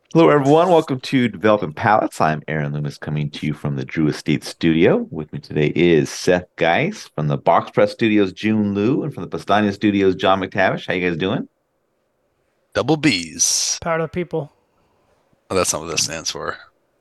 Hello, everyone. Welcome to Developing Palettes. I'm Aaron Loomis coming to you from the Drew Estate Studio. With me today is Seth Geis from the Box Press Studios, June Liu, and from the Pastania Studios, John McTavish. How you guys doing? Double B's. Power to the people. Oh, that's not what that stands for.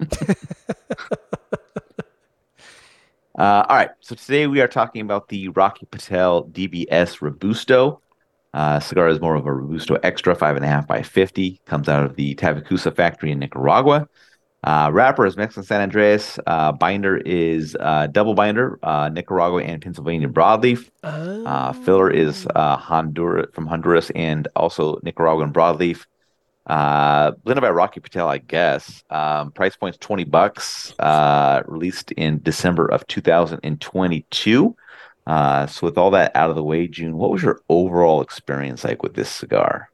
All right. So today we are talking about the Rocky Patel DBS Robusto. Cigar is more of a Robusto Extra, 5.5 by 50. Comes out of the Tavicusa factory in Nicaragua. Wrapper is Mexican San Andreas. Binder is double binder, Nicaragua and Pennsylvania broadleaf. Filler is Oh, Honduras from Honduras and also Nicaraguan broadleaf. Blended by Rocky Patel, I guess. Price point's $20. Released in December of 2022. So with all that out of the way, June, what was your overall experience like with this cigar?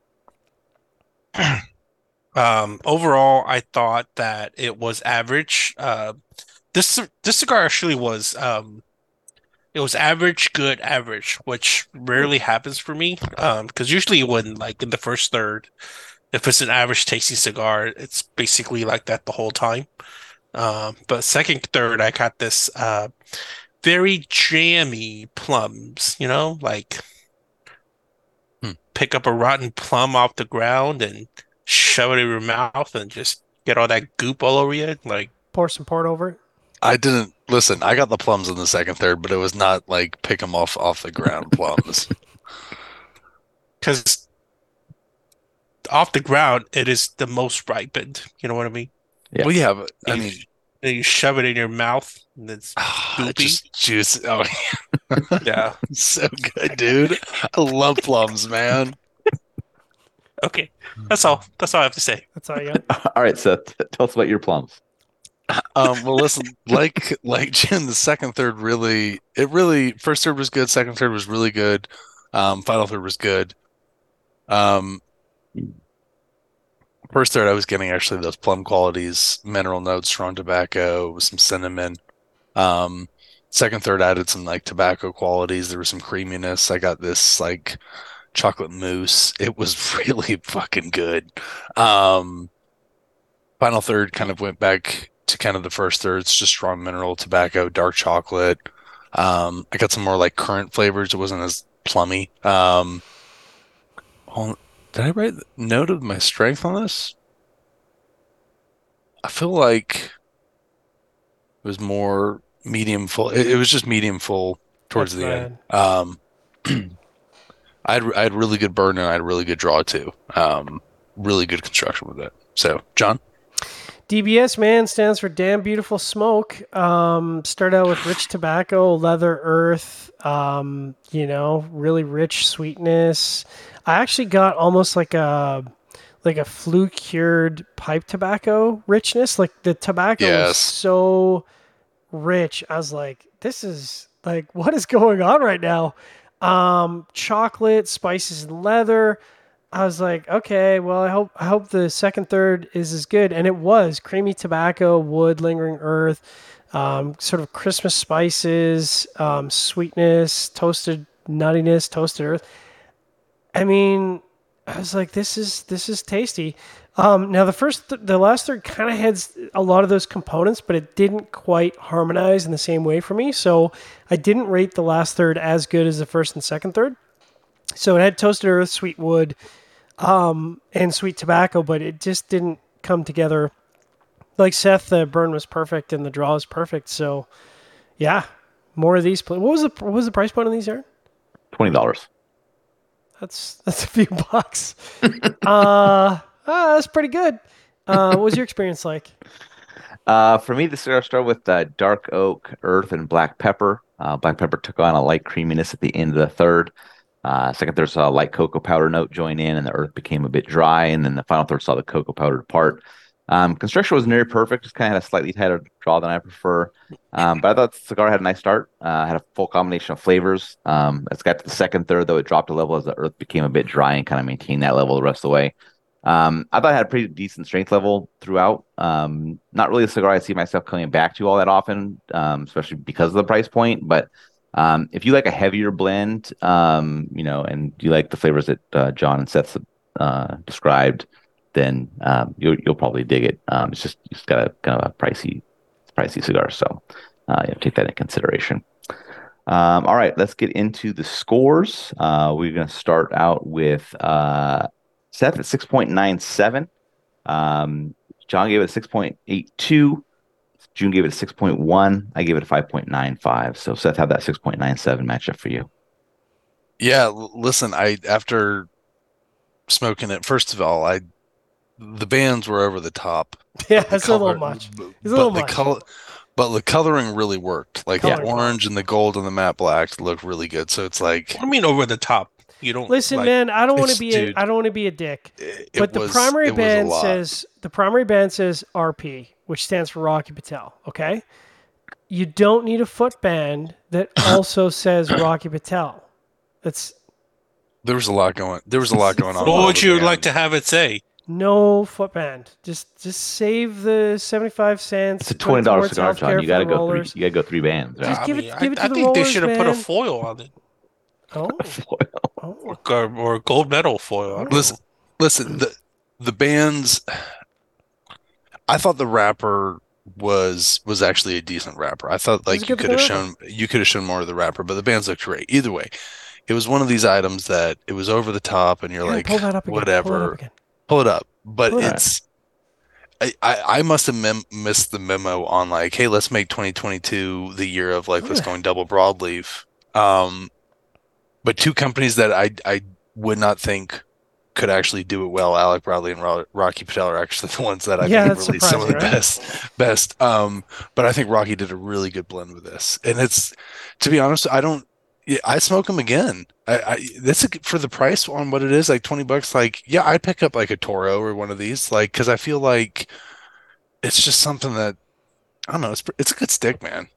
Overall, I thought that it was average. This cigar actually was it was average, good, average, which rarely happens for me. Because usually when like in the first third, if it's an average tasting cigar, it's basically like that the whole time. But second, third, I got this very jammy plums, like Hmm. pick up a rotten plum off the ground and shove it in your mouth and just get all that goop all over you. Like, pour some port over it. I didn't listen. I got the plums in the second, third, but it was not like pick them off the ground plums. Because off the ground, it is the most ripened. You know what I mean? Yeah. Well, yeah, but I Yeah. mean, then you shove it in your mouth and it's Ah, goopy. just juice. Oh, yeah, so good, dude. I love plums, man. Okay. That's all. That's all I have to say. That's all you got. All right, Seth, tell us about your plums. Well, listen, like Jim, the second, third really first third was good, second, third was really good. Final third was good. Um, First third I was getting actually those plum qualities, mineral notes, strong tobacco, with some cinnamon. Um, Second, third added some like tobacco qualities. There was some creaminess. I got this like chocolate mousse. It was really fucking good. Um, Final third kind of went back to kind of the first third. It's just strong mineral, tobacco, dark chocolate. I got some more like currant flavors. It wasn't as plummy. Oh, did I write the note of my strength on this? I feel like it was more medium full. It was just medium full towards That's the end. bad. I had really good burn and I had really good draw too. Really good construction with it. So, John, DBS, man, stands for Damn Beautiful Smoke. Start out with rich tobacco, leather, earth, really rich sweetness. I actually got almost like a flue cured pipe tobacco richness. Like the tobacco was yes, so rich. I was like, this is like, what is going on right now? Chocolate, spices, and leather. I was like, okay, well, I hope the second third is as good, and it was creamy tobacco, wood, lingering earth, sort of Christmas spices, sweetness, toasted nuttiness, toasted earth. I mean, I was like, this is tasty. Now the last third kind of had a lot of those components, but it didn't quite harmonize in the same way for me. So I didn't rate the last third as good as the first and second third. So it had toasted earth, sweet wood, and sweet tobacco, but it just didn't come together. Like Seth, the burn was perfect and the draw was perfect. So yeah, more of these. What was the price point on these, Aaron? $20. That's a few bucks. That's pretty good. What was your experience like? For me, the cigar started with dark oak, earth, and black pepper. Black pepper took on a light creaminess at the end of the third. Second third saw a light cocoa powder note join in, and the earth became a bit dry. And then the final third saw the cocoa powder depart. Construction was nearly perfect, just kind of had a slightly tighter draw than I prefer. But I thought the cigar had a nice start. Had a full combination of flavors. It's got to the second third, though it dropped a level as the earth became a bit dry and kind of maintained that level the rest of the way. I thought I had a pretty decent strength level throughout. Not really a cigar I see myself coming back to all that often, especially because of the price point. But if you like a heavier blend, and you like the flavors that John and Seth described, then you'll probably dig it. It's just got a kind of a pricey cigar, so take that into consideration. All right, let's get into the scores. We're going to start out with Seth at 6.97. John gave it a 6.82. June gave it a 6.1. I gave it a 5.95. So Seth, how'd that 6.97 matchup for you? Yeah, listen, after smoking it, first of all, the bands were over the top. Yeah, but the it's a little color- much. but- It's a little but the much. color, but the coloring really worked. Like the Coloring orange and the gold and the matte black look really good. So it's like I mean, over the top. You don't Listen, like, man, I don't want to it's- be dude, I don't want to be a dick. it But the was primary it was a band lot. says RP, which stands for Rocky Patel. Okay, you don't need a foot band that also says Rocky Patel. That's There was a lot going on. What with would the you band. like to have it say? no foot band. Just save the 75 cents. It's a put it $20 towards cigar, healthcare John. for You gotta the go rollers. you gotta go 3 bands. Right? Just I give mean, it to I the think they rollers, should have put a man. foil on it, Oh, oh. or a gold medal foil. I don't Listen, know. listen. The bands. I thought the wrapper was actually a decent wrapper. I thought It was like a good looking you could have shown more of the wrapper, but the bands looked great. Either way, it was one of these items that it was over the top, and you're Aaron, like, pull that up again. whatever, Pull it up again. pull it up. But Pull it up. it's I must have missed the memo on like, hey, let's make 2022 the year of like let's Yeah. go and double broadleaf. But two companies that I would not think could actually do it well, Alec Bradley and Rocky Patel, are actually the ones that I Yeah, think that's released some of the surprising, best. But I think Rocky did a really good blend with this, and it's, to be honest, I smoke them again. That's for the price on what it is, like $20. Like, yeah, I'd pick up like a Toro or one of these, like, because I feel like it's just something that I don't know. It's a good stick, man.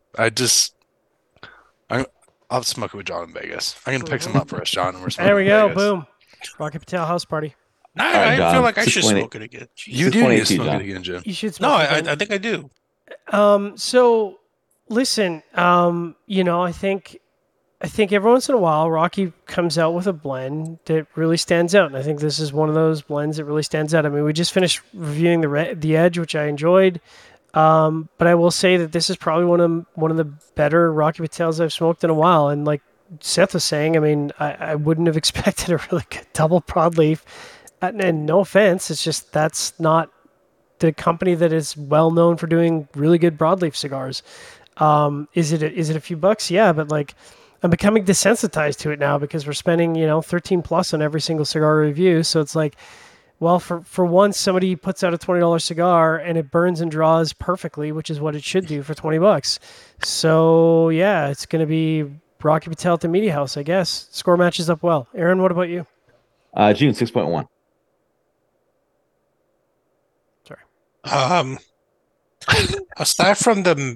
I'll smoke it with John in Vegas. I'm gonna pick some up for us, John, and we're smoking There we in go. Vegas. Boom. Rocky Patel house party. I, right, I John, feel like I should 6.8. smoke it again. You do need to 6.82, smoke John. it again, Jim. You should No, smoke it. I think I do. So listen, I think every once in a while Rocky comes out with a blend that really stands out, and I think this is one of those blends that really stands out. I mean, we just finished reviewing the Edge, which I enjoyed, but I will say that this is probably one of the better Rocky Patels I've smoked in a while. And like Seth was saying, I mean, I wouldn't have expected a really good double broadleaf, and no offense, it's just that's not the company that is well known for doing really good broadleaf cigars. Is it a few bucks? Yeah, but like I'm becoming desensitized to it now because we're spending 13 plus on every single cigar review. So it's like, well, for once somebody puts out a $20 cigar and it burns and draws perfectly, which is what it should do for $20. So yeah, it's going to be Rocky Patel at the Media House, I guess. Score matches up well. Aaron, what about you? June 6.1. Sorry. Aside from the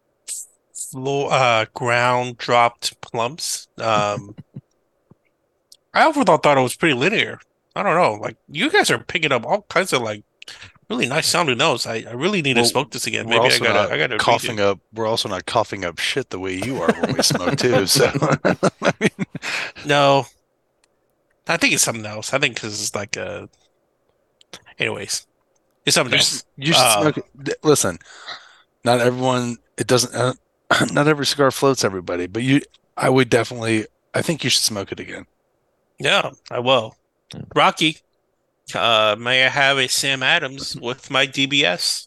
ground dropped plumps, I overall thought it was pretty linear. I don't know, like you guys are picking up all kinds of like really nice sounding notes. I really need to Well, smoke this again. We're Maybe I also not gotta coughing up. We're also not coughing up shit the way you are when we smoke too. So, I mean, No, I think it's something else. I think because it's like anyways, it's something else. you should smoke it. Listen, not everyone. It doesn't. Not every cigar floats everybody, but I would definitely. I think you should smoke it again. Yeah, I will. Rocky, may I have a Sam Adams with my DBS?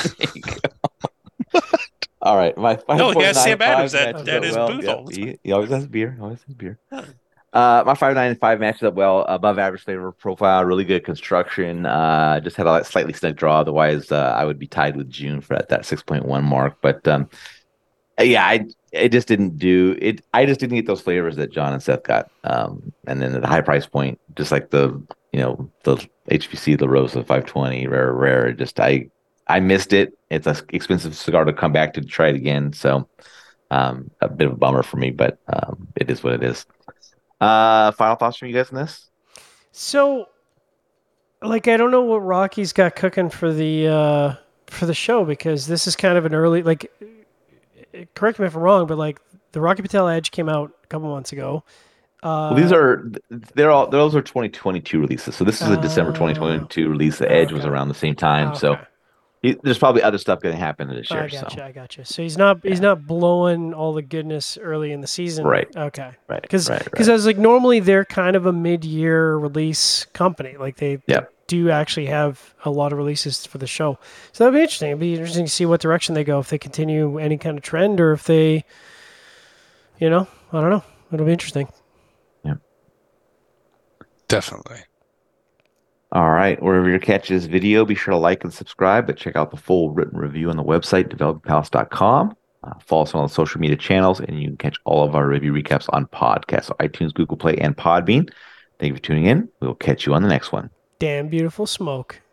All right, my No, he has Sam 5.95 Adams matches at up his well. booth Yep, all the time. he always has beer. Always has beer. Yeah. My 5.95 matches up well. Above average flavor profile, really good construction. Just had a slightly snug draw. Otherwise, I would be tied with June for that 6.1 mark. But yeah, I just didn't do it. I just didn't get those flavors that John and Seth got. And then at the high price point, just like the HPC, the Rosa 520, rare. Just I missed it. It's an expensive cigar to come back to try it again. So a bit of a bummer for me, but it is what it is. Final thoughts from you guys on this? So, like, I don't know what Rocky's got cooking for the show, because this is kind of an early, like, correct me if I'm wrong, but like the Rocky Patel Edge came out a couple months ago. Well, those are 2022 releases. So this is a December Oh, 2022 release. The Edge was okay. around the same time. Okay. So there's probably other stuff going to happen this I year. So gotcha. I gotcha. So he's yeah. not blowing all the goodness early in the season. Right. Okay. Right. Because Right. I was like, normally they're kind of a mid-year release company. Like they Yep. do actually have a lot of releases for the show. So that'd be interesting. It'd be interesting to see what direction they go. If they continue any kind of trend, or if they, I don't know. It'll be interesting. Definitely. All right. Wherever you catch this video, be sure to like and subscribe, but check out the full written review on the website, developingpalace.com. Follow us on all the social media channels, and you can catch all of our review recaps on podcasts, so iTunes, Google Play, and Podbean. Thank you for tuning in. We'll catch you on the next one. Damn beautiful smoke.